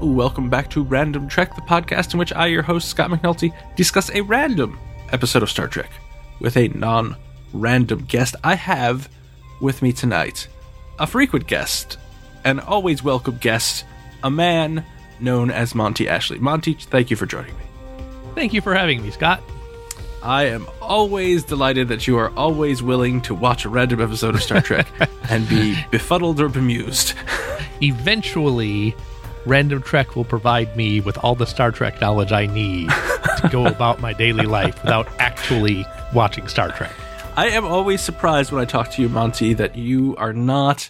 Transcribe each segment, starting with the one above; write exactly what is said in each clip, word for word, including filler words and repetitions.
welcome back to Random Trek, the podcast in which I, your host, Scott McNulty, discuss a random episode of Star Trek with a non-random guest. I have with me tonight a frequent guest, an always welcome guest, a man known as Monty Ashley. Monty, thank you for joining me. Thank you for having me, Scott. I am always delighted that you are always willing to watch a random episode of Star Trek and be befuddled or bemused. Eventually, Random Trek will provide me with all the Star Trek knowledge I need to go about my daily life without actually watching Star Trek. I am always surprised when I talk to you, Monty, that you are not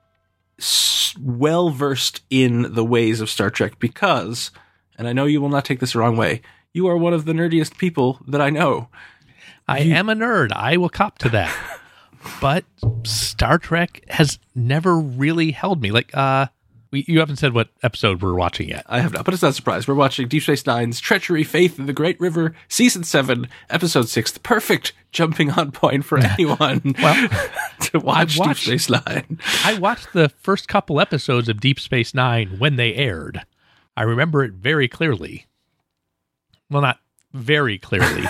s- well-versed in the ways of Star Trek because, and I know you will not take this the wrong way, you are one of the nerdiest people that I know. I you- am a nerd. I will cop to that. But Star Trek has never really held me. Like, uh, we, you haven't said what episode we're watching yet. I have not, but it's not a surprise. We're watching Deep Space Nine's Treachery, Faith in the Great River, Season seven, Episode six, the perfect jumping on point for anyone well, to watch watched, Deep Space Nine. I watched the first couple episodes of Deep Space Nine when they aired. I remember it very clearly. Well, not very clearly.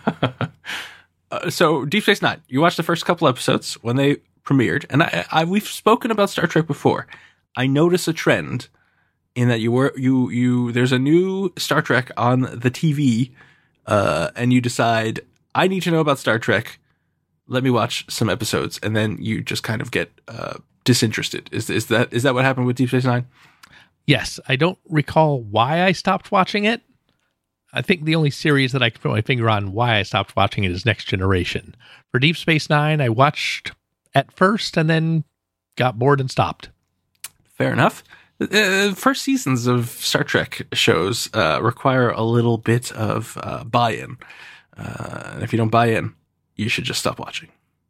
uh, so, Deep Space Nine, you watched the first couple episodes when they premiered, and I, I we've spoken about Star Trek before. I notice a trend in that you were you you there's a new Star Trek on the T V, uh, and you decide I need to know about Star Trek. Let me watch some episodes, and then you just kind of get uh, disinterested. Is is that is that what happened with Deep Space Nine? Yes, I don't recall why I stopped watching it. I think the only series that I can put my finger on why I stopped watching it is Next Generation. For Deep Space Nine, I watched at first and then got bored and stopped. Fair enough. Uh, first seasons of Star Trek shows uh, require a little bit of uh, buy-in. Uh, and if you don't buy in, you should just stop watching.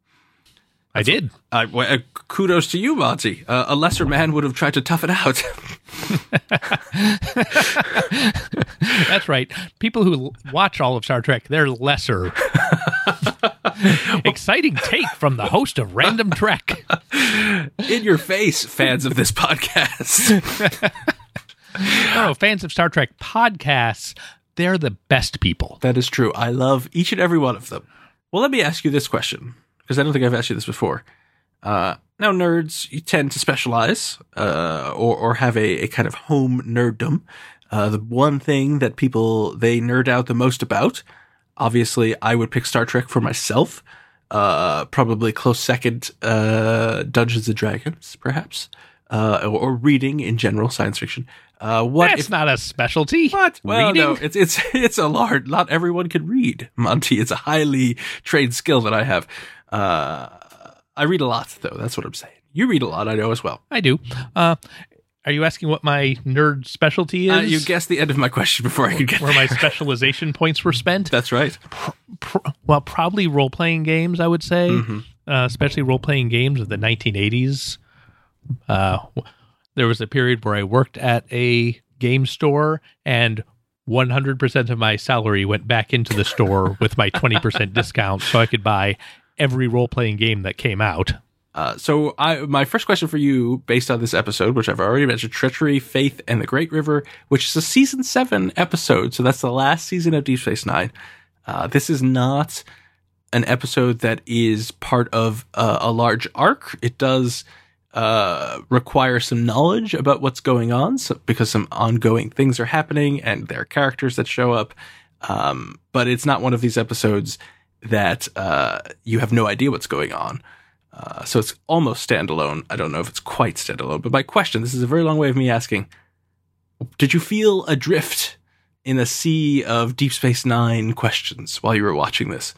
I That's did. What, uh, well, uh, kudos to you, Monty. Uh, a lesser man would have tried to tough it out. That's right. People who watch all of Star Trek, they're lesser. Exciting take from the host of Random Trek. In your face, fans of this podcast. No, fans of Star Trek podcasts, they're the best people. That is true. I love each and every one of them. Well, let me ask you this question, because I don't think I've asked you this before. Uh, now, nerds, you tend to specialize uh, or, or have a, a kind of home nerddom. Uh, the one thing that people, they nerd out the most about, obviously, I would pick Star Trek for myself. Uh, probably close second, uh, Dungeons and Dragons, perhaps. Uh, or, or reading in general, science fiction. Uh, what That's if, not a specialty. What? Well, reading? no, it's it's it's a large. Not everyone can read, Monty. It's a highly trained skill that I have. Uh, I read a lot, though. That's what I'm saying. You read a lot, I know as well. I do. Uh, are you asking what my nerd specialty is? Uh, you guessed the end of my question before I could get where there. my specialization points were spent. That's right. Pro- well, probably role-playing games, I would say, Mm-hmm. uh, especially role-playing games of the nineteen eighties. Uh, there was a period where I worked at a game store, and one hundred percent of my salary went back into the store with my twenty percent discount, so I could buy every role-playing game that came out. Uh, so I, my first question for you, based on this episode, which I've already mentioned, Treachery, Faith, and the Great River, which is a season seven episode. So that's the last season of Deep Space Nine. Uh, this is not an episode that is part of uh, a large arc. It does uh, require some knowledge about what's going on, so, because some ongoing things are happening and there are characters that show up. Um, but it's not one of these episodes that uh, you have no idea what's going on. Uh, so it's almost standalone. I don't know if it's quite standalone, but my question, this is a very long way of me asking, did you feel adrift in a sea of Deep Space Nine questions while you were watching this?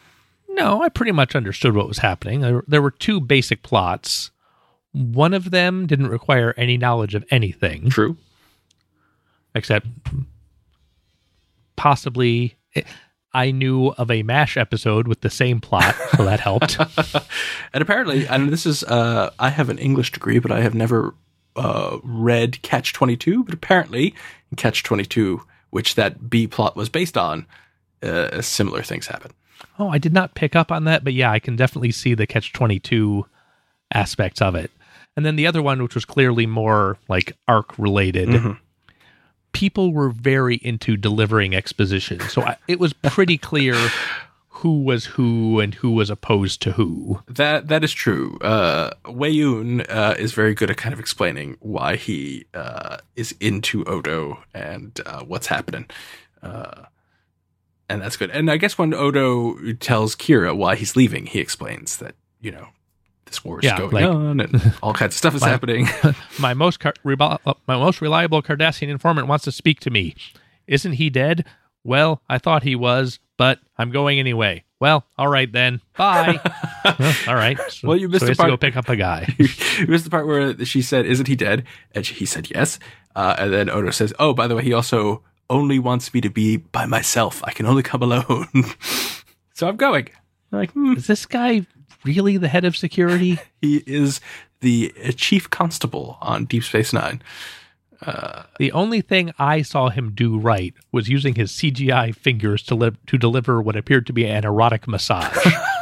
No, I pretty much understood what was happening. There, there were two basic plots. One of them didn't require any knowledge of anything. True. Except possibly I knew of a MASH episode with the same plot, so that helped. And apparently, and this is, uh, I have an English degree, but I have never uh, read Catch twenty-two, but apparently in Catch twenty-two, which that B plot was based on, uh, similar things happen. Oh, I did not pick up on that, but yeah, I can definitely see the Catch twenty-two aspects of it. And then the other one, which was clearly more like arc related, mm-hmm. people were very into delivering exposition. So I, it was pretty clear who was who and who was opposed to who. That that is true. Uh, Wei Yun uh, is very good at kind of explaining why he uh, is into Odo and uh, what's happening. Uh, and that's good. And I guess when Odo tells Kira why he's leaving, he explains that, you know, this war is Yeah, going like- on and all kinds of stuff is My- happening. My most car- reba- uh, my most reliable Cardassian informant wants to speak to me. Isn't he dead? Well, I thought he was, but I'm going anyway. Well, all right then. Bye. Well, all right. So, Well, you missed so the he has to part- go pick up a guy. It was the part where she said, "Isn't he dead?" And she, he said, "Yes." Uh, and then Odo says, "Oh, by the way, he also only wants me to be by myself. I can only come alone." So I'm going. I'm like, hmm. Is this guy really the head of security? He is the uh, chief constable on Deep Space Nine. The only thing I saw him do right was using his C G I fingers to li- to deliver what appeared to be an erotic massage.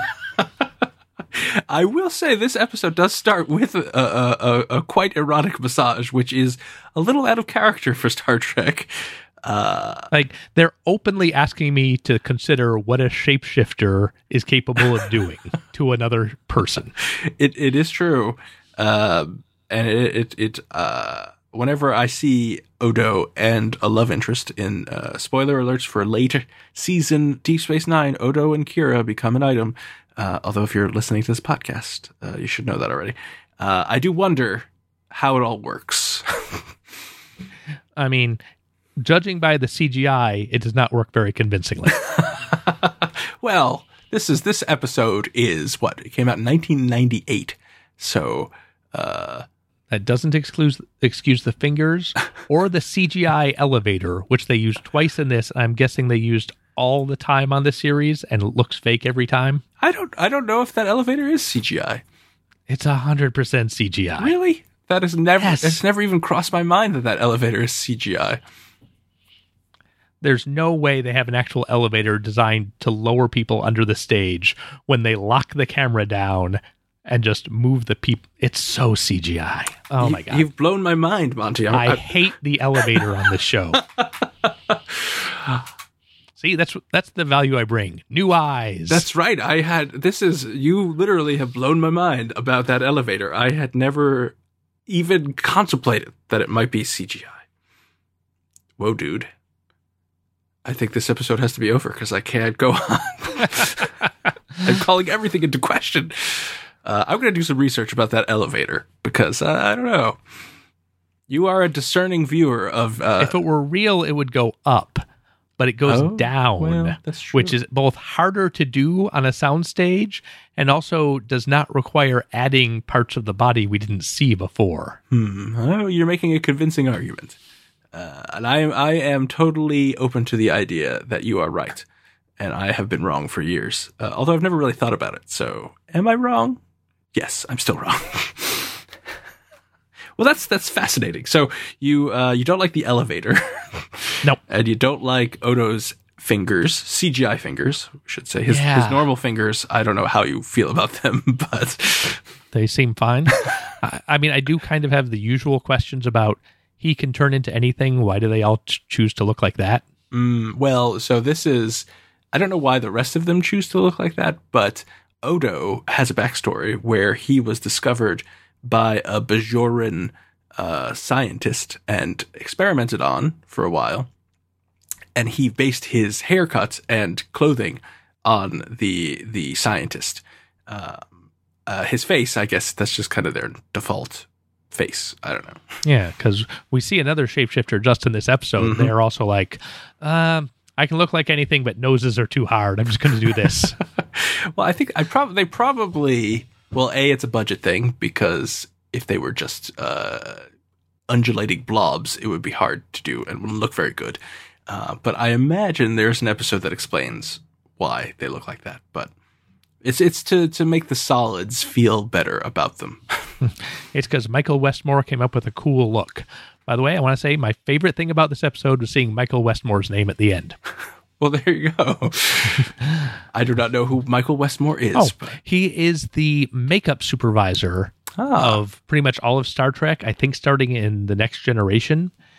I will say this episode does start with a, a, a, a quite erotic massage, which is a little out of character for Star Trek. Uh, Like, they're openly asking me to consider what a shapeshifter is capable of doing to another person. it it is true, um, and it it, it uh, whenever I see Odo and a love interest in uh, spoiler alerts for later season Deep Space Nine, Odo and Kira become an item. Uh, although if you're listening to this podcast, uh, you should know that already. Uh, I do wonder how it all works. I mean, judging by the C G I, it does not work very convincingly. Well, this is this episode is what it came out in nineteen ninety-eight, so. Uh, That doesn't excuse excuse the fingers or the C G I elevator, which they used twice in this. I'm guessing they used all the time on the series, and it looks fake every time. I don't I don't know if that elevator is C G I. It's a hundred percent C G I. Really? That has never Yes. it's never even crossed my mind that that elevator is C G I. There's no way they have an actual elevator designed to lower people under the stage when they lock the camera down and just move the people. It's so C G I. Oh my You- god! You've blown my mind, Monty. I'm- I I- hate the elevator on this show. See, that's that's the value I bring. New eyes. That's right. I had this is you literally have blown my mind about that elevator. I had never even contemplated that it might be C G I. Whoa, dude. I think this episode has to be over because I can't go on. I'm calling everything into question. Uh, I'm going to do some research about that elevator because uh, I don't know. You are a discerning viewer of. Uh, if it were real, it would go up, but it goes Oh, down, well, that's true. which is both harder to do on a soundstage and also does not require adding parts of the body we didn't see before. Hmm. Oh, you're making a convincing argument, uh, and I am. I am totally open to the idea that you are right, and I have been wrong for years. Uh, although I've never really thought about it. So, am I wrong? Yes, I'm still wrong. Well, that's that's fascinating. So you uh, you don't like the elevator, Nope. and you don't like Odo's fingers, C G I fingers, we should say. His Yeah. his normal fingers. I don't know how you feel about them, but They seem fine. I, I mean, I do kind of have the usual questions about he can turn into anything. Why do they all ch- choose to look like that? Mm, well, so this is, I don't know why the rest of them choose to look like that, but Odo has a backstory where he was discovered by a Bajoran uh, scientist and experimented on for a while. And he based his haircut and clothing on the the scientist. Uh, uh, his face, I guess that's just kind of their default face. I don't know. Yeah, because we see another shapeshifter just in this episode. Mhm. They're also like, um, I can look like anything, but noses are too hard. I'm just going to do this. Well, I think I probably they probably well, a it's a budget thing because if they were just uh, undulating blobs, it would be hard to do and wouldn't look very good. Uh, but I imagine there's an episode that explains why they look like that. But it's it's to to make the solids feel better about them. It's because Michael Westmore came up with a cool look. By the way, I want to say my favorite thing about this episode was seeing Michael Westmore's name at the end. Well, there you go. I do not know who Michael Westmore is. Oh, but he is the makeup supervisor Ah. of pretty much all of Star Trek, I think starting in The Next Generation.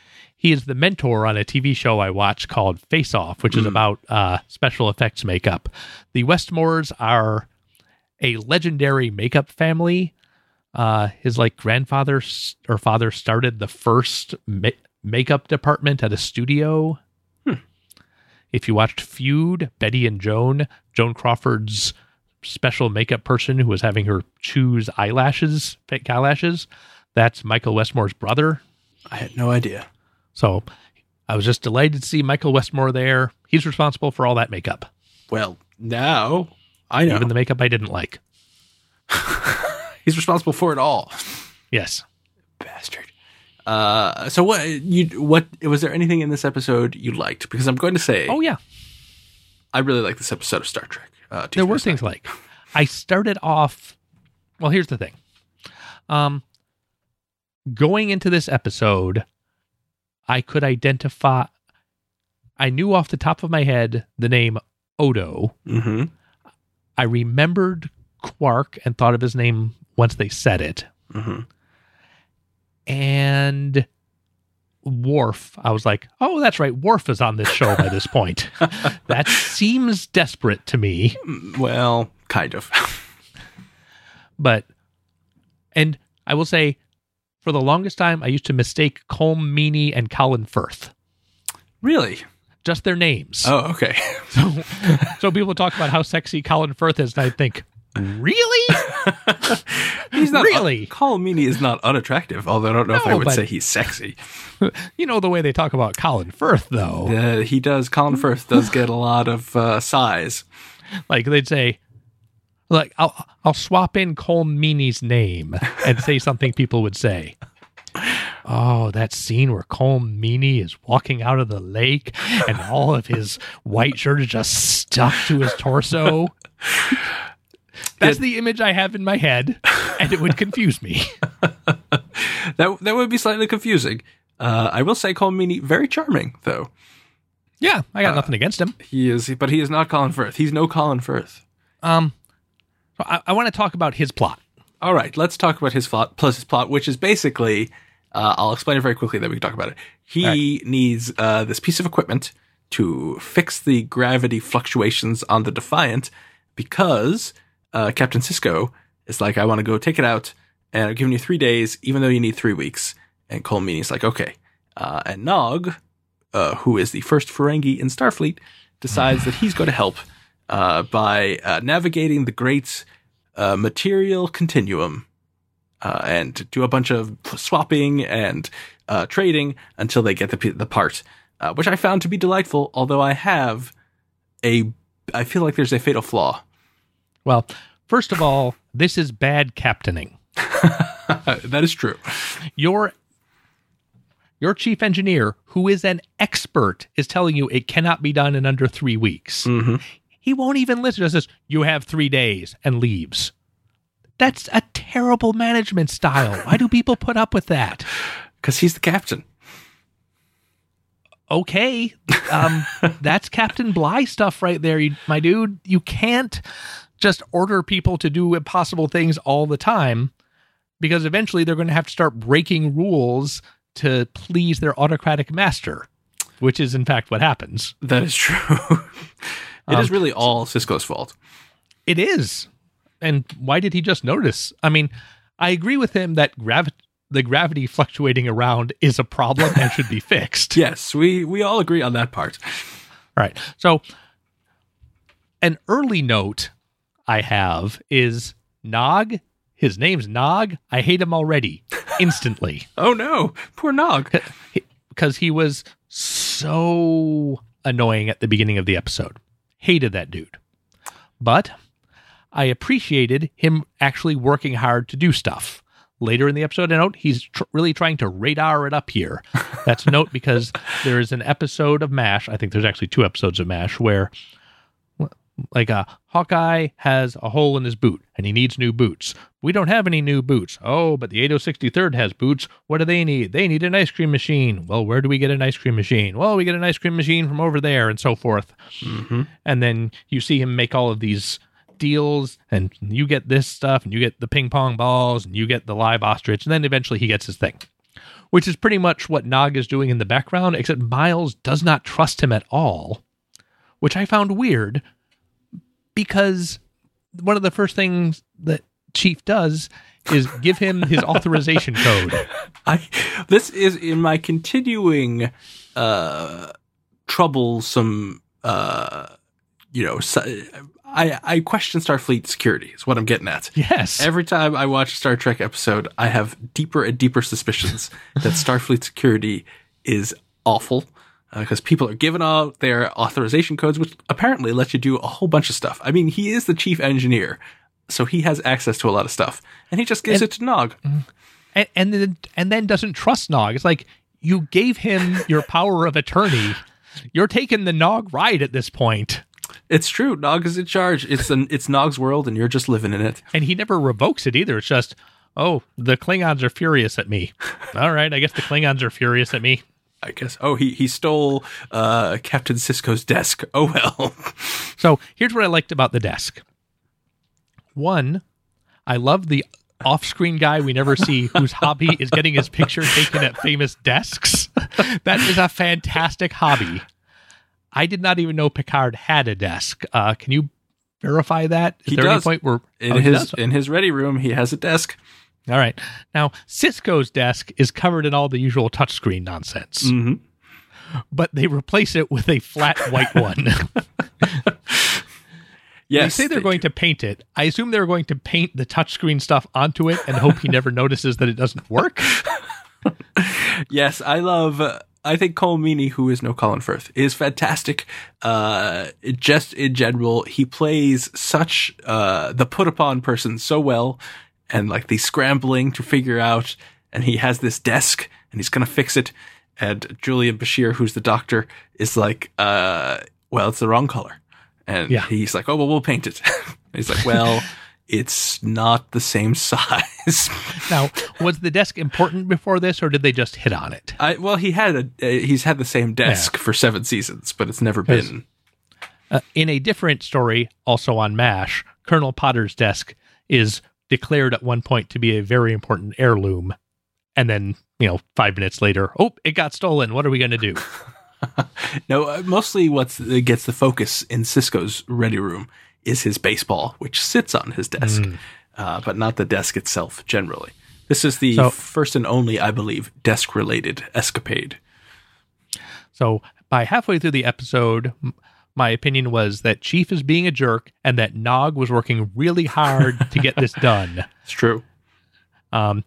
he is the mentor on a T V show I watch called Face Off, which is Mm. about uh, special effects makeup. The Westmores are a legendary makeup family. Uh, his like grandfather s- or father started the first ma- makeup department at a studio. Hmm. If you watched Feud, Betty and Joan, Joan Crawford's special makeup person who was having her choose eyelashes, fake eyelashes, that's Michael Westmore's brother. I had no idea. So I was just delighted to see Michael Westmore there. He's responsible for all that makeup. Well, now I know. Even the makeup I didn't like. He's responsible for it all. Yes. Bastard. Uh, so what you what was there anything in this episode you liked? Because I'm going to say, Oh, yeah. I really like this episode of Star Trek. Uh, Deep There were Space things like, I started off, well, here's the thing. Um, going into this episode, I could identify, I knew off the top of my head the name Odo. Nine. Mm-hmm. I remembered Quark and thought of his name once they said it. Mm-hmm. And Worf, I was like, oh, that's right. Worf is on this show by this point. That seems desperate to me. Well, kind of. But, and I will say, for the longest time, I used to mistake Colm Meaney and Colin Firth. Really? Just their names. Oh, okay. So, so people talk about how sexy Colin Firth is, and I think, really? He's not Really? Un- Colm Meaney is not unattractive, although I don't know if I No, would but- say he's sexy. You know the way they talk about Colin Firth, though. Uh, he does. Colin Firth does get a lot of uh, size. Like they'd say, like I'll I'll swap in Colm Meaney's name and say something people would say. Oh, that scene where Colm Meaney is walking out of the lake and all of his white shirt is just stuck to his torso. That's the image I have in my head, and it would confuse me. That that would be slightly confusing. Uh, I will say Colm Meaney very charming, though. Yeah, I got Uh, nothing against him. He is, but he is not Colin Firth. He's no Colin Firth. Um, so I, I want to talk about his plot. All right, let's talk about his plot, plus his plot, which is basically, uh, I'll explain it very quickly, then we can talk about it. He right. needs uh, this piece of equipment to fix the gravity fluctuations on the Defiant because uh, Captain Sisko is like, I want to go take it out, and I'm giving you three days, even though you need three weeks. And Colm Meaney's like, okay. Uh, and Nog, uh, who is the first Ferengi in Starfleet, decides that he's going to help uh, by uh, navigating the great uh, material continuum uh, and do a bunch of swapping and uh, trading until they get the the part, uh, which I found to be delightful. Although I have a, I feel like there's a fatal flaw. Well, first of all, this is bad captaining. That is true. Your your chief engineer, who is an expert, is telling you it cannot be done in under three weeks. Mm-hmm. He won't even listen. Just says, you have three days, and leaves. That's a terrible management style. Why do people put up with that? Because he's the captain. Okay, um, that's Captain Bligh stuff right there, you, my dude. You can't just order people to do impossible things all the time, because eventually they're going to have to start breaking rules to please their autocratic master, which is in fact what happens. That is true. It Um, is really all Sisko's fault. It is. And why did he just notice? I mean, I agree with him that gravi- the gravity fluctuating around is a problem and should be fixed. Yes, we, we all agree on that part. All right. So an early note I have is Nog. His name's Nog. I hate him already. Instantly. Oh no, poor Nog. Because he was so annoying at the beginning of the episode. Hated that dude. But I appreciated him actually working hard to do stuff. Later in the episode, I note he's tr- really trying to radar it up here. That's a note because there is an episode of MASH. I think there's actually two episodes of MASH where like a Hawkeye has a hole in his boot and he needs new boots. We don't have any new boots. Oh, but the eight oh sixty-third has boots. What do they need? They need an ice cream machine. Well, where do we get an ice cream machine? Well, we get an ice cream machine from over there and so forth. Mm-hmm. And then you see him make all of these deals and you get this stuff and you get the ping pong balls and you get the live ostrich and then eventually he gets his thing. which is pretty much what Nog is doing in the background, except Miles does not trust him at all, which I found weird because one of the first things that Chief does is give him his authorization code. I this is in my continuing uh, troublesome. Uh, you know, I I question Starfleet security. Is what I'm getting at. Yes. Every time I watch a Star Trek episode, I have deeper and deeper suspicions that Starfleet security is awful because uh, people are giving out their authorization codes, which apparently let you do a whole bunch of stuff. I mean, he is the chief engineer. So he has access to a lot of stuff, and he just gives and, it to Nog, and and then, and then doesn't trust Nog. It's like you gave him your power of attorney. You're taking the Nog ride at this point. It's true. Nog is in charge. It's an it's Nog's world, and you're just living in it. And he never revokes it either. It's just, oh, the Klingons are furious at me. All right, I guess the Klingons are furious at me. I guess. Oh, he he stole uh, Captain Sisko's desk. Oh well. So here's what I liked about the desk. One, I love the off-screen guy we never see whose hobby is getting his picture taken at famous desks. That is a fantastic hobby. I did not even know Picard had a desk. Uh, can you verify that? Is he there does. any point where in oh, his in his ready room he has a desk? All right. Now Sisko's desk is covered in all the usual touchscreen nonsense, mm-hmm. but they replace it with a flat white one. Yes, they say they're they going do. to paint it. I assume they're going to paint the touchscreen stuff onto it and hope he never notices that it doesn't work. Yes, I love. Uh, I think Cole Meany, who is no Colin Firth, is fantastic. Uh, just in general, he plays such uh, the put upon person so well, and like the scrambling to figure out. And he has this desk, and he's gonna fix it. And Julian Bashir, who's the doctor, is like, uh, "Well, it's the wrong color." And yeah. he's like, oh, well, we'll paint it. He's like, well, it's not the same size. Now, was the desk important before this, or did they just hit on it? I, well, he had a uh, he's had the same desk yeah. for seven seasons, but it's never been. Uh, in a different story, also on MASH, Colonel Potter's desk is declared at one point to be a very important heirloom. And then, you know, five minutes later, oh, it got stolen. What are we going to do? No, mostly what gets the focus in Sisko's ready room is his baseball, which sits on his desk, mm. uh, but not the desk itself generally. This is the so, first and only, I believe, desk-related escapade. So by halfway through the episode, my opinion was that Chief is being a jerk and that Nog was working really hard to get this done. It's true. Um,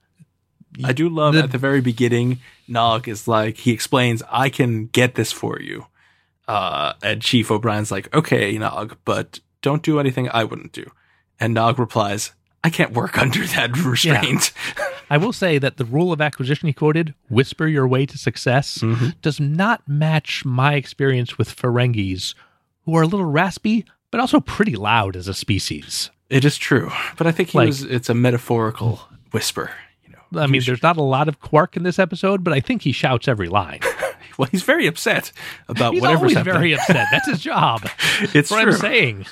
I do love the, at the very beginning, Nog is like, he explains, I can get this for you. Uh, and Chief O'Brien's like, okay, Nog, but don't do anything I wouldn't do. And Nog replies, I can't work under that restraint. Yeah. I will say that the rule of acquisition he quoted, whisper your way to success, mm-hmm. does not match my experience with Ferengis, who are a little raspy, but also pretty loud as a species. It is true. But I think he like, was, it's a metaphorical whisper. I mean, there's not a lot of Quark in this episode, but I think he shouts every line. Well, he's very upset about he's whatever's always happening. very upset. That's his job. It's That's what true. I'm saying.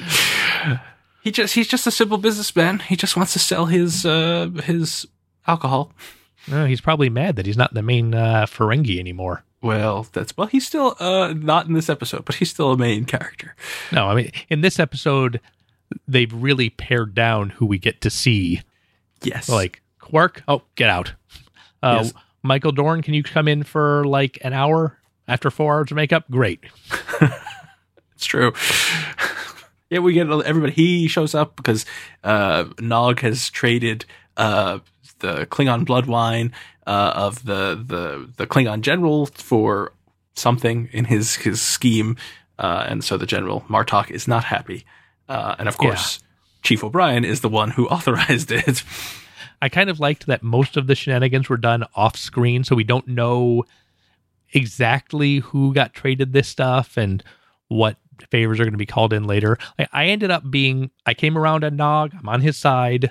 He just he's just a simple businessman. He just wants to sell his uh, his alcohol. No, he's probably mad that he's not the main uh, Ferengi anymore. Well, that's well, he's still uh, not in this episode, but he's still a main character. No, I mean, in this episode, they've really pared down who we get to see. Yes, like. Quark, oh, get out. Uh, yes. Michael Dorn, can you come in for like an hour after four hours of makeup? Great. It's true. Yeah, we get everybody. He shows up because uh, Nog has traded uh, the Klingon blood wine uh, of the, the the Klingon general for something in his, his scheme. Uh, and so the general, Martok, is not happy. Uh, and of course, yeah. Chief O'Brien is the one who authorized it. I kind of liked that most of the shenanigans were done off screen, so we don't know exactly who got traded this stuff and what favors are going to be called in later. Like, I ended up being, I came around on Nog, I'm on his side.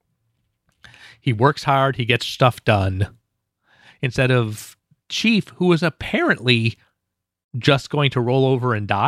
He works hard, he gets stuff done. Instead of Chief, who was apparently just going to roll over and die.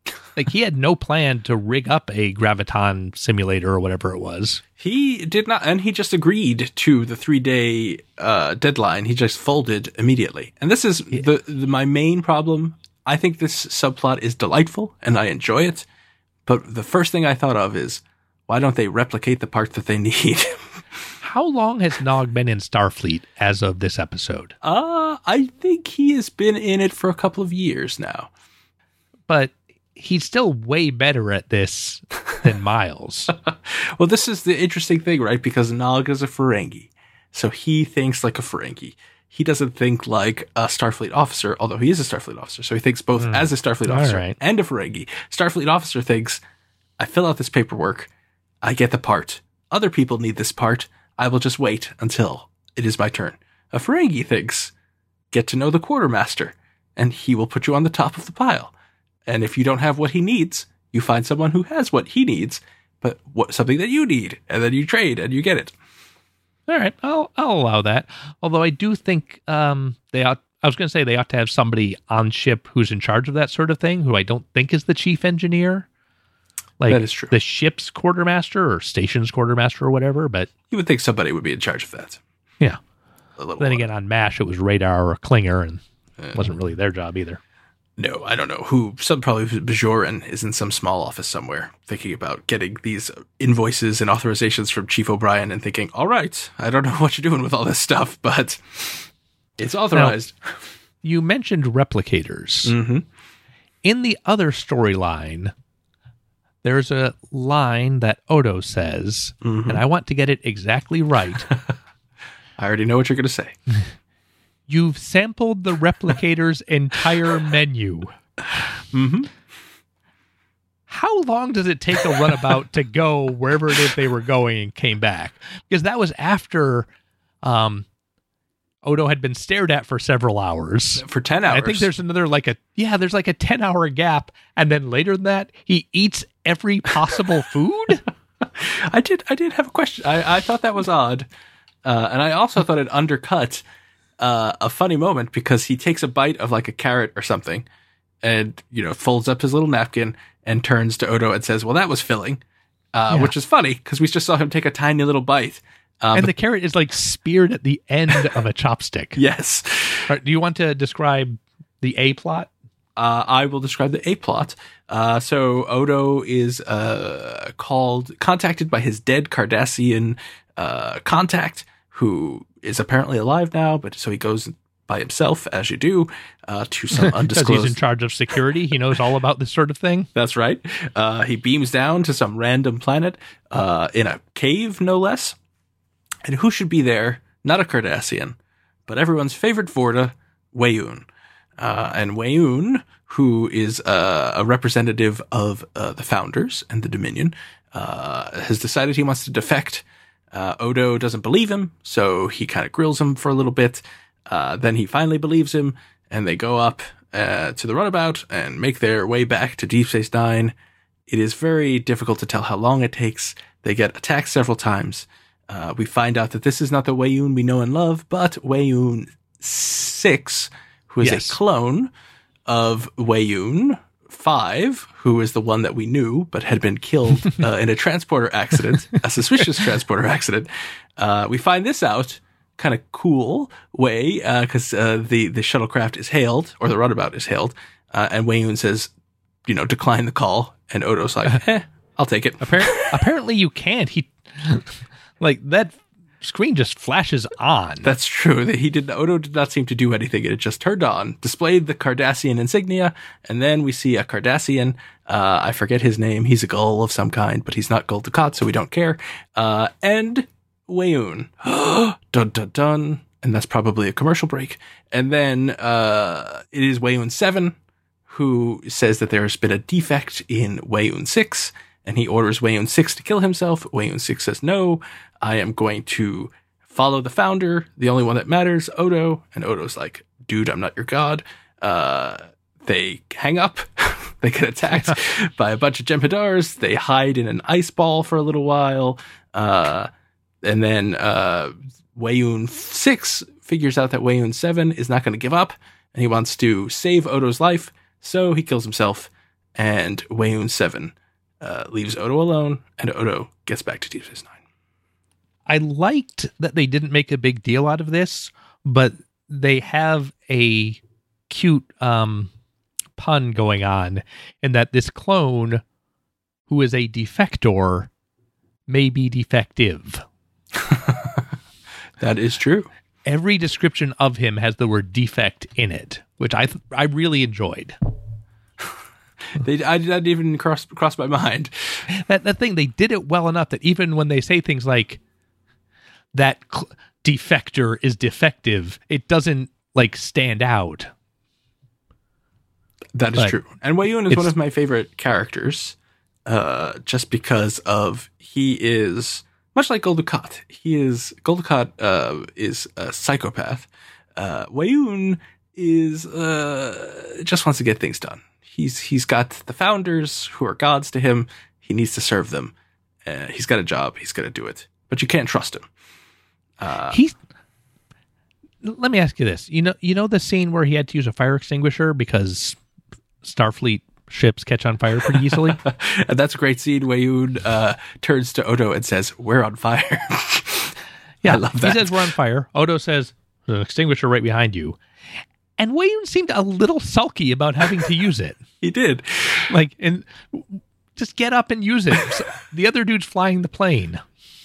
Like, he had no plan to rig up a graviton simulator or whatever it was. He did not, and he just agreed to the three-day uh, deadline. He just folded immediately. And this is yeah. the, the my main problem. I think this subplot is delightful, and I enjoy it. But the first thing I thought of is, why don't they replicate the part that they need? How long has Nog been in Starfleet as of this episode? Uh, I think he has been in it for a couple of years now. But he's still way better at this than Miles. Well, this is the interesting thing, right? Because Nog is a Ferengi. So he thinks like a Ferengi. He doesn't think like a Starfleet officer, although he is a Starfleet officer. So he thinks both mm. as a Starfleet officer right. and a Ferengi. Starfleet officer thinks, I fill out this paperwork, I get the part. Other people need this part. I will just wait until it is my turn. A Ferengi thinks, get to know the quartermaster, and he will put you on the top of the pile. And if you don't have what he needs, you find someone who has what he needs, but what something that you need, and then you trade and you get it. All right, I'll I'll allow that. Although I do think um, they ought. I was going to say they ought to have somebody on ship who's in charge of that sort of thing, who I don't think is the chief engineer. Like that is true. The ship's quartermaster or station's quartermaster or whatever. But you would think somebody would be in charge of that. Yeah. A little then while. again, on MASH, it was Radar or Klinger, and it uh, wasn't really their job either. No, I don't know who. Some probably Bajoran is in some small office somewhere thinking about getting these invoices and authorizations from Chief O'Brien and thinking, all right, I don't know what you're doing with all this stuff, but it's authorized. Now, you mentioned replicators. Mm-hmm. In the other storyline, there's a line that Odo says, mm-hmm. and I want to get it exactly right. I already know what you're going to say. You've sampled the replicator's entire menu. Mm-hmm. How long does it take a runabout to go wherever it is they were going and came back? Because that was after um, Odo had been stared at for several hours. For ten hours. I think there's another like a, yeah, there's like a ten hour gap. And then later than that, he eats every possible food. I did, I did have a question. I, I thought that was odd. Uh, and I also thought it undercut Uh, a funny moment because he takes a bite of like a carrot or something and, you know, folds up his little napkin and turns to Odo and says, well, that was filling, uh, yeah. which is funny because we just saw him take a tiny little bite. Um, and the carrot is like speared at the end of a chopstick. Yes. Right, do you want to describe the A plot? Uh, I will describe the A plot. Uh, so Odo is uh, called, contacted by his dead Cardassian uh, contact who is apparently alive now, but so he goes by himself, as you do, uh, to some undisclosed... Because he's in charge of security. He knows all about this sort of thing. That's right. Uh, he beams down to some random planet uh, in a cave, no less. And who should be there? Not a Cardassian, but everyone's favorite Vorta, Weyoun. Uh, and Weyoun, who is uh, a representative of uh, the Founders and the Dominion, uh, has decided he wants to defect. Uh, Odo doesn't believe him, so he kind of grills him for a little bit. Uh, then he finally believes him, and they go up uh, to the runabout and make their way back to Deep Space Nine. It is very difficult to tell how long it takes. They get attacked several times. Uh, we find out that this is not the Weyoun we know and love, but Weyoun six, who is yes. a clone of Weyoun five, who is the one that we knew but had been killed uh, in a transporter accident, a suspicious transporter accident. Uh, we find this out kind of cool way because uh, uh, the the shuttlecraft is hailed, or the runabout is hailed, uh, and Weyoun says, you know, decline the call, and Odo's like, eh, I'll take it. Apparently, apparently you can't. He like that screen just flashes on. That's true. He did. Odo did not seem to do anything. It just turned on, displayed the Cardassian insignia, and then we see a Cardassian. Uh, I forget his name. He's a Gull of some kind, but he's not Gul Dukat, so we don't care. Uh, and Weyoun. Dun, dun, dun. And that's probably a commercial break. And then uh, it is Weyoun seven, who says that there's been a defect in Weyoun six, and he orders Weyoun six to kill himself. Weyoun six says, no, I am going to follow the founder, the only one that matters, Odo. And Odo's like, dude, I'm not your god. Uh, they hang up. They get attacked by a bunch of Jem'Hadars. They hide in an ice ball for a little while. Uh, and then uh, Weyoun six figures out that Weyoun seven is not going to give up, and he wants to save Odo's life. So he kills himself, and Weyoun seven uh, leaves Odo alone, and Odo gets back to Deep Space Nine. I liked that they didn't make a big deal out of this, but they have a cute um, pun going on in that this clone, who is a defector, may be defective. That is true. Every description of him has the word defect in it, which I th- I really enjoyed. They, I didn't even cross cross my mind. That that thing, they did it well enough that even when they say things like that cl- defector is defective, it doesn't like stand out. That is But true. And Weyoun is it's- one of my favorite characters, uh, just because of he is much like Gul Dukat. He is Gul Dukat uh, is a psychopath. Uh, Weyoun is uh, just wants to get things done. He's he's got the founders who are gods to him. He needs to serve them. Uh, he's got a job. He's going to do it. But you can't trust him. Uh, He's. Let me ask you this: you know, you know the scene where he had to use a fire extinguisher because Starfleet ships catch on fire pretty easily. and that's a great scene. Weyoun uh, turns to Odo and says, "We're on fire." Yeah, I love that. He says we're on fire. Odo says there's an extinguisher right behind you, and Weyoun seemed a little sulky about having to use it. He did. Like, and just get up and use it. So the other dude's flying the plane.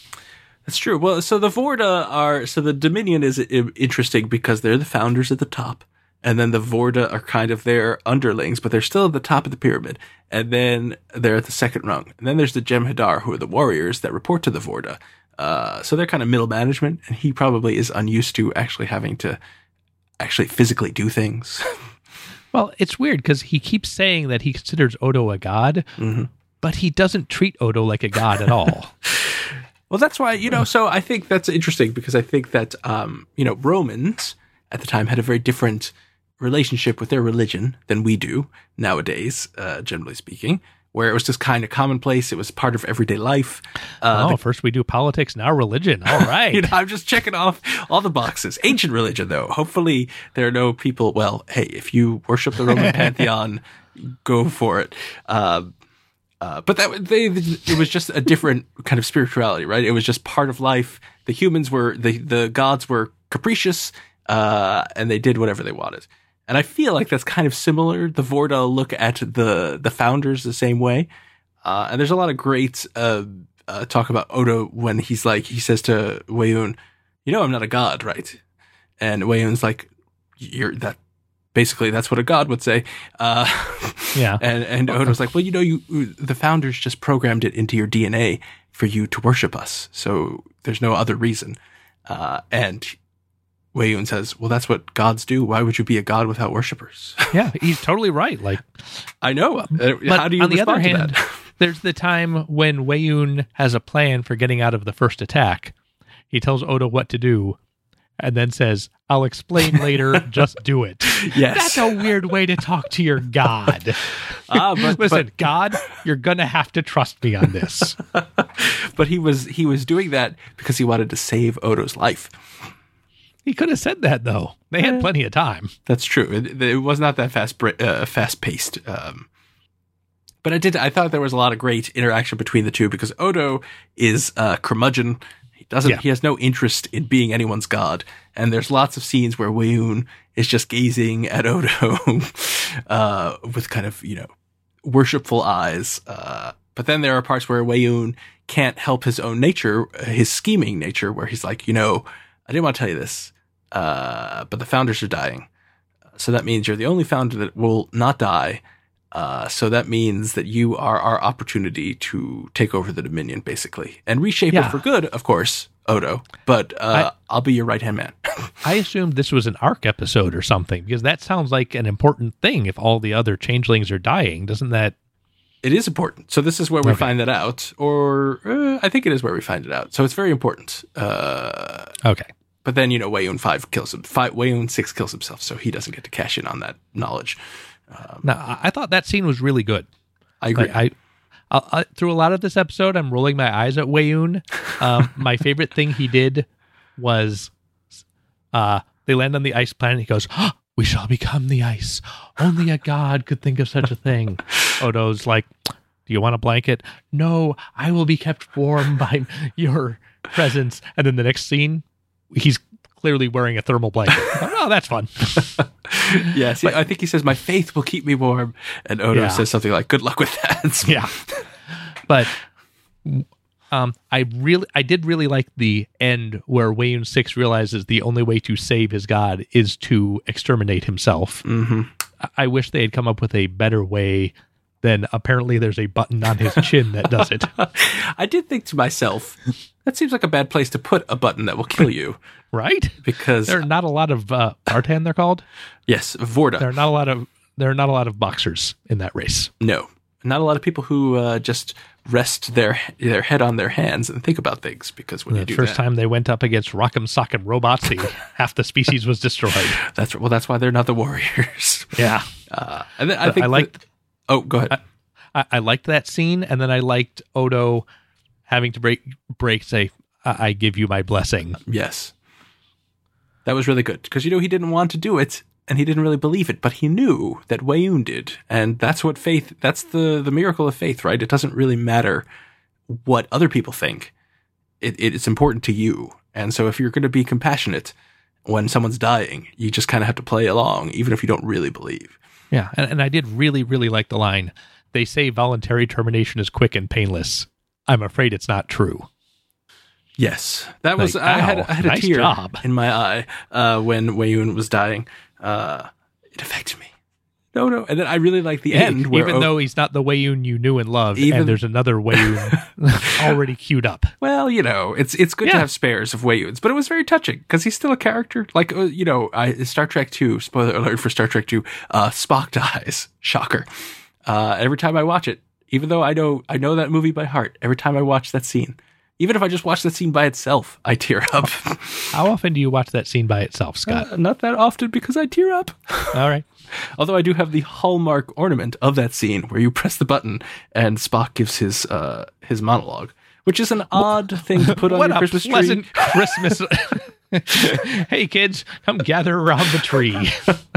That's true. Well, so the Vorda are, so the Dominion is i- interesting because they're the founders at the top, and then the Vorda are kind of their underlings, but they're still at the top of the pyramid, and then they're at the second rung. And then there's the Jem'Hadar, who are the warriors that report to the Vorda. Uh, so they're kind of middle management, and he probably is unused to actually having to actually physically do things. Well, it's weird because he keeps saying that he considers Odo a god, Mm-hmm. but he doesn't treat Odo like a god at all. Well, that's why, you know, so I think that's interesting because I think that, um, you know, Romans at the time had a very different relationship with their religion than we do nowadays, uh, generally speaking, where it was just kind of commonplace. It was part of everyday life. Uh, oh, first we do politics, now religion. All right. you know, I'm just checking off all the boxes. Ancient religion, though. Hopefully there are no people, well, hey, if you worship the Roman pantheon, go for it. Um, Uh, but that they it was just a different kind of spirituality, right? It was just part of life. The humans were the the gods were capricious, uh, and they did whatever they wanted. And I feel like that's kind of similar. The Vorda look at the the founders the same way. Uh, and there's a lot of great uh, uh, talk about Odo when he's like he says to Weyoun, "You know, I'm not a god, right?" And Weyoun's like, "You're that." Basically, that's what a god would say. Uh, Yeah. And and Odo's like, well, you know, you the founders just programmed it into your D N A for you to worship us. So there's no other reason. Uh, and Weyoun says, well, that's what gods do. Why would you be a god without worshipers? Yeah, he's totally right. Like, I know. Uh, but How do you on the respond other to hand, that? there's the time when Weyoun has a plan for getting out of the first attack. He tells Odo what to do, and then says, I'll explain later, just do it. Yes. That's a weird way to talk to your god. Ah, but, Listen, but, God, you're going to have to trust me on this. but he was he was doing that because he wanted to save Odo's life. He could have said that, though. They had plenty of time. That's true. It, it was not that fast uh, fast paced. Um, but I did. I thought there was a lot of great interaction between the two because Odo is uh, curmudgeon. He doesn't. Yeah. He has no interest in being anyone's god. And there's lots of scenes where Weyoun is just gazing at Odo uh, with kind of, you know, worshipful eyes. Uh, but then there are parts where Weyoun can't help his own nature, his scheming nature, where he's like, you know, I didn't want to tell you this, uh, but the founders are dying. So that means you're the only founder that will not die. Uh, so that means that you are our opportunity to take over the Dominion, basically, and reshape Yeah. it for good, of course, Odo. But uh, I, I'll be your right-hand man. I assumed this was an arc episode or something, because that sounds like an important thing if all the other changelings are dying. Doesn't that... It is important. So this is where we Okay. find that out, or uh, I think it is where we find it out. So it's very important. Uh, Okay. but then, you know, Weyoun five kills him. Five, Weyoun six kills himself, so he doesn't get to cash in on that knowledge. Now, I- I thought that scene was really good. I agree. Like, I, I, I through a lot of this episode, I'm rolling my eyes at Weyoun. Um, my favorite thing he did was, uh, they land on the ice planet. He goes, oh, "We shall become the ice. Only a god could think of such a thing." Odo's like, do you want a blanket? No, I will be kept warm by your presence. And then the next scene, he's clearly wearing a thermal blanket. Oh, that's fun. Yes, yeah, I think he says, my faith will keep me warm. And Odo Yeah. says something like, good luck with that. Yeah. But um, I really, I did really like the end where Wayun Six realizes the only way to save his god is to exterminate himself. Mm-hmm. I, I wish they had come up with a better way than apparently there's a button on his chin that does it. I did think to myself, that seems like a bad place to put a button that will kill you. Right? Because, There are not a lot of uh, Artan, they're called. yes, Vorda. There are not a lot of there are not a lot of boxers in that race. No. Not a lot of people who uh, just rest their their head on their hands and think about things, because when The you do first that, time they went up against Rock'em Sock'em Robots, the, half the species was destroyed. that's well, that's why they're not the warriors. Yeah. Uh, and then I think I liked that- oh, go ahead. I, I liked that scene, and then I liked Odo having to break break say, I, I give you my blessing. Yes, that was really good, because you know he didn't want to do it, and he didn't really believe it, but he knew that Wayun did, and that's what faith. That's the the miracle of faith, right? It doesn't really matter what other people think. It, it it's important to you, and so if you're going to be compassionate when someone's dying, you just kind of have to play along, even if you don't really believe. Yeah, and, and I did really, really like the line. They say voluntary termination is quick and painless. I'm afraid it's not true. Yes, that was. Like, I had wow, I had a nice tear job. in my eye uh, when Wayun was dying. Uh, it affected me. No, no, and then I really like the end, where Even O- though he's not the Wayun you knew and loved, Even- and there's another Wayun already queued up. well, you know, it's it's good to Yeah. have spares of Wayuns, but it was very touching because he's still a character. Like uh, you know, I, Star Trek two. Spoiler alert for Star Trek two. Uh, Spock dies. Shocker. Uh, every time I watch it, even though I know I know that movie by heart, every time I watch that scene, even if I just watch that scene by itself, I tear up. How often do you watch that scene by itself, Scott? Uh, not that often, because I tear up. All right. Although I do have the hallmark ornament of that scene where you press the button and Spock gives his uh, his monologue, which is an odd thing to put on What your a Christmas tree. pleasant Christmas. Hey, kids, come gather around the tree.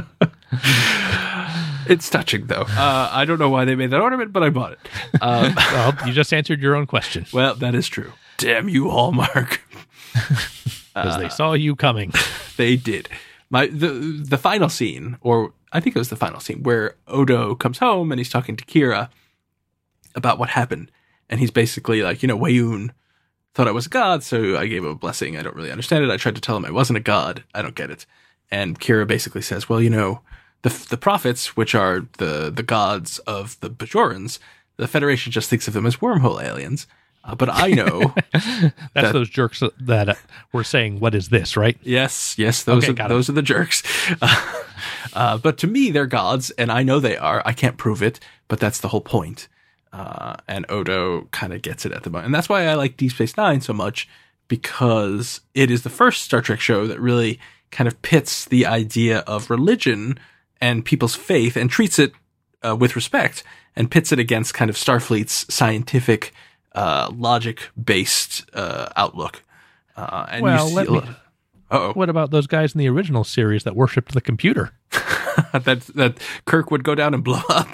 It's touching, though. Uh, I don't know why they made that ornament, but I bought it. Um, Well, you just answered your own question well, that is true. Damn you, Hallmark. because they saw you coming. They did. My the the final scene, or I think it was the final scene, where Odo comes home and he's talking to Kira about what happened, and he's basically like, you know, Wayun thought I was a god, so I gave him a blessing. I don't really understand it. I tried to tell him I wasn't a god. I don't get it. And Kira basically says, well, you know, the the prophets, which are the the gods of the Bajorans, the Federation just thinks of them as wormhole aliens. Uh, but I know That's That- those jerks that uh, were saying, "What is this?" Right? Yes, yes, those Okay, are got it. those are the jerks. Uh, uh, but to me, they're gods, and I know they are. I can't prove it, but that's the whole point. Uh, and Odo kind of gets it at the moment, and that's why I like Deep Space Nine so much, because it is the first Star Trek show that really kind of pits the idea of religion and people's faith and treats it uh, with respect, and pits it against kind of Starfleet's scientific, uh, logic-based uh, outlook. Uh, and Well, you let see, me- uh-oh. What about those guys in the original series that worshipped the computer? that that Kirk would go down and blow up.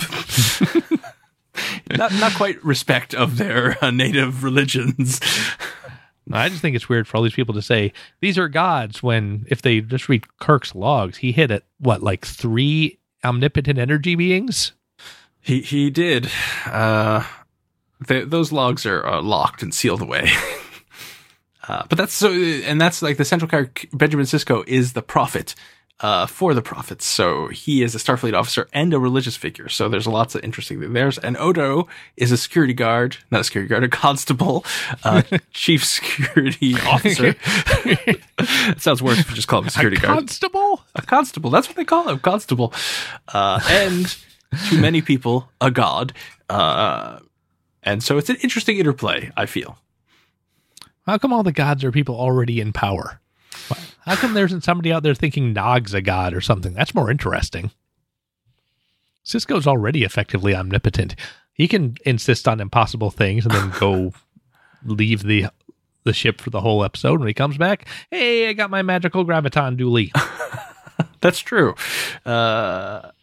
not not quite respect of their uh, native religions. I just think it's weird for all these people to say these are gods when, if they just read Kirk's logs, he hit at what, like three omnipotent energy beings? He he did. Uh, the, those logs are uh, locked and sealed away. uh, but that's so, and that's like the central character. Benjamin Sisko is the prophet. Uh, for the prophets. So he is a Starfleet officer and a religious figure. So there's lots of interesting things there. And Odo is a security guard, not a security guard, a constable, uh, chief security officer. It sounds worse if you just call him a security a guard. constable? A constable. That's what they call him, constable. Uh, and to many people, a god. Uh, and so it's an interesting interplay, I feel. How come all the gods are people already in power? How come there isn't somebody out there thinking Nog's a god or something? That's more interesting. Cisco's already effectively omnipotent. He can insist on impossible things and then go leave the the ship for the whole episode. When he comes back, hey, I got my magical graviton dually. That's true. Uh,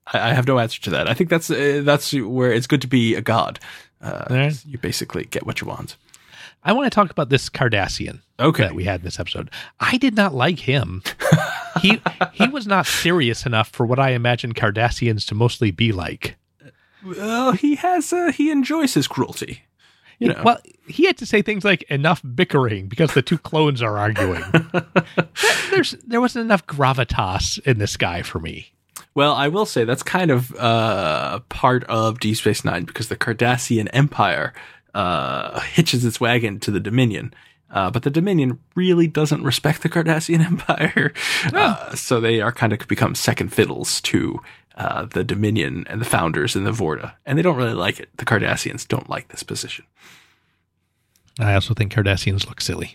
I, I have no answer to that. I think that's uh, that's where it's good to be a god. Uh, right. You basically get what you want. I want to talk about this Cardassian okay. that we had in this episode. I did not like him. he he was not serious enough for what I imagine Cardassians to mostly be like. Well, he has uh, he enjoys his cruelty. You know. Well, he had to say things like enough bickering because the two clones are arguing. There's there wasn't enough gravitas in this guy for me. Well, I will say that's kind of uh, part of Deep Space Nine because the Cardassian Empire uh, hitches its wagon to the Dominion. Uh, but the Dominion really doesn't respect the Cardassian Empire. Oh. Uh, so they are kind of become second fiddles to uh, the Dominion and the founders and the Vorta. And they don't really like it. The Cardassians don't like this position. I also think Cardassians look silly.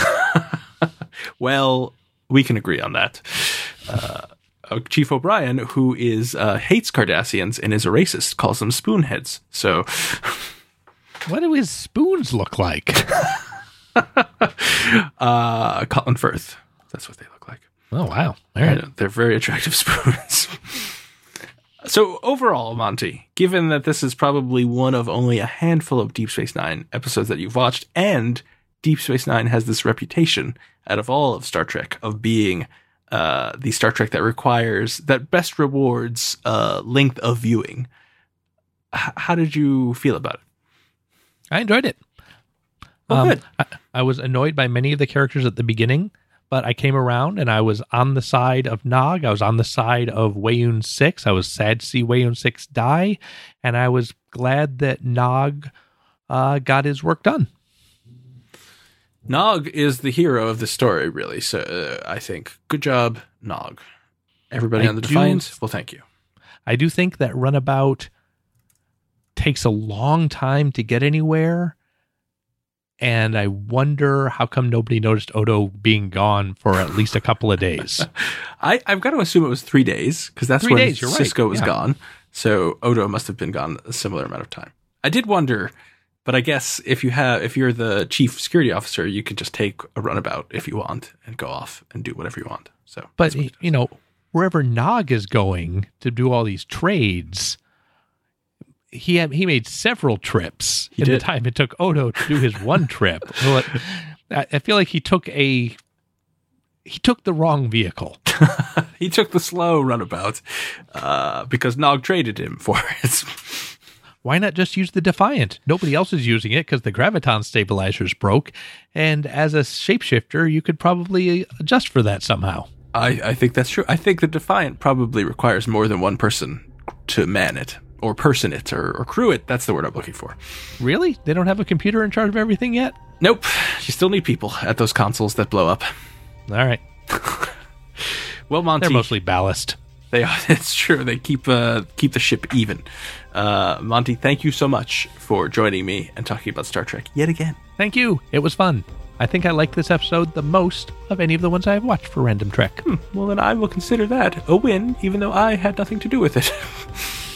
Well, we can agree on that. Uh, Chief O'Brien, who is uh, hates Cardassians and is a racist, calls them spoonheads. So, what do his spoons look like? uh, Colin Firth. That's what they look like. Oh, wow. All right. Yeah, they're very attractive spoons. So overall, Monty, given that this is probably one of only a handful of Deep Space Nine episodes that you've watched, and Deep Space Nine has this reputation out of all of Star Trek of being uh, the Star Trek that requires, that best rewards uh, length of viewing, H- how did you feel about it? I enjoyed it. Oh, um, good. I, I was annoyed by many of the characters at the beginning, but I came around and I was on the side of Nog. I was on the side of Wayun six. I was sad to see Wayun six die, and I was glad that Nog uh, got his work done. Nog is the hero of the story, really. So uh, I think, good job, Nog. Everybody I on the do, Defiant, well, thank you. I do think that Runabout takes a long time to get anywhere. And I wonder how come nobody noticed Odo being gone for at least a couple of days. I, I've got to assume it was three days because that's three when days, you're Cisco right. was yeah. gone. So Odo must have been gone a similar amount of time. I did wonder, but I guess if you have, if you're the chief security officer, you could just take a runabout if you want and go off and do whatever you want. So, but you know, wherever Nog is going to do all these trades, he had, he made several trips he in did. the time it took Odo to do his one trip. Well, I, I feel like he took a he took the wrong vehicle. He took the slow runabout uh, because Nog traded him for it. Why not just use the Defiant? Nobody else is using it because the graviton stabilizers broke, and as a shapeshifter, you could probably adjust for that somehow. I, I think that's true. I think the Defiant probably requires more than one person to man it. Or person it, or, or crew it. That's the word I'm looking for. Really? They don't have a computer in charge of everything yet? Nope. You still need people at those consoles that blow up. All right. Well, Monty, they're mostly ballast. They are. It's true. They keep uh, keep the ship even. Uh, Monty, thank you so much for joining me and talking about Star Trek yet again. Thank you. It was fun. I think I liked this episode the most of any of the ones I have watched for Random Trek. Hmm. Well, then I will consider that a win, even though I had nothing to do with it.